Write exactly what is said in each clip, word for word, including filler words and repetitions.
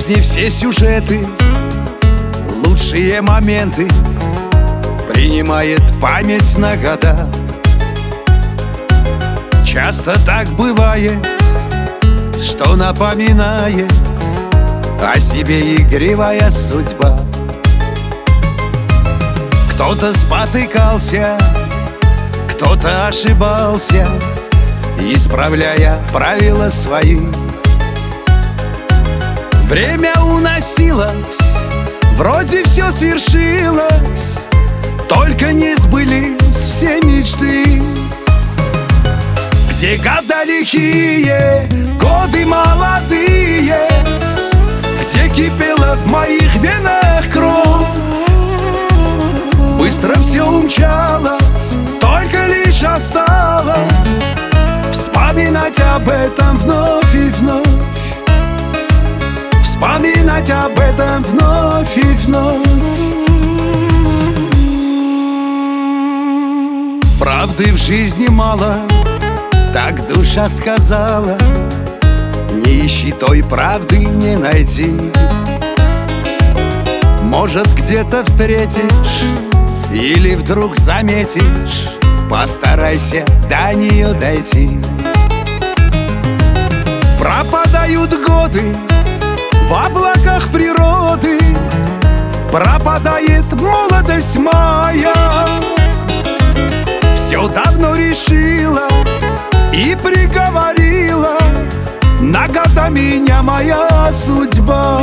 жизни все сюжеты, лучшие моменты принимает память на года. Часто так бывает, что напоминает о себе игривая судьба. Кто-то спотыкался, кто-то ошибался, исправляя правила свои. Время уносилось, вроде все свершилось, только не сбылись все мечты. Где года лихие, годы молодые, где кипела в моих венах кровь. Быстро все умчалось, только лишь осталось вспоминать об этом вновь и вновь. Вспоминать об этом вновь и вновь. Правды в жизни мало, так душа сказала. Не ищи той правды, не найти. Может, где-то встретишь или вдруг заметишь, постарайся до нее дойти. Пропадают годы в облаках природы, пропадает молодость моя. Все давно решила и приговорила на года меня моя судьба.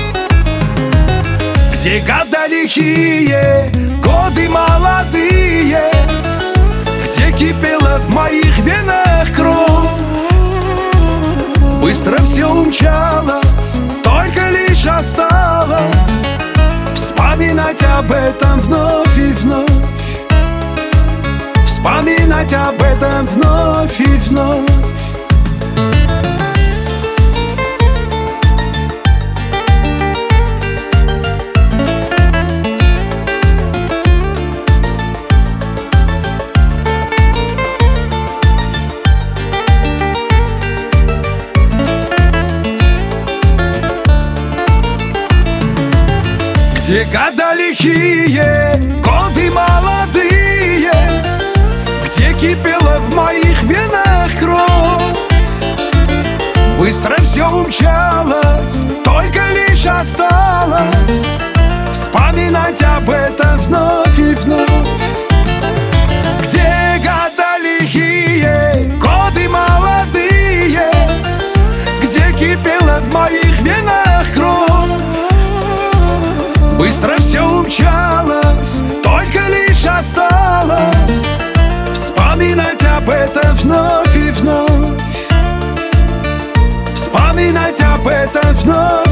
Где года лихие, годы молодые, где кипела в моих венах кровь. Быстро все умчалось, только лишь осталось вспоминать об этом вновь и вновь. Вспоминать об этом вновь и вновь. Где года лихие, годы молодые, где кипела в моих венах кровь. Быстро все умчалось, только лишь осталось вспоминать об этом вновь и вновь. Где года лихие, годы молодые, где кипела в моих венах кровь. Быстро все умчалось, только лишь осталось вспоминать об этом вновь и вновь. Вспоминать об этом вновь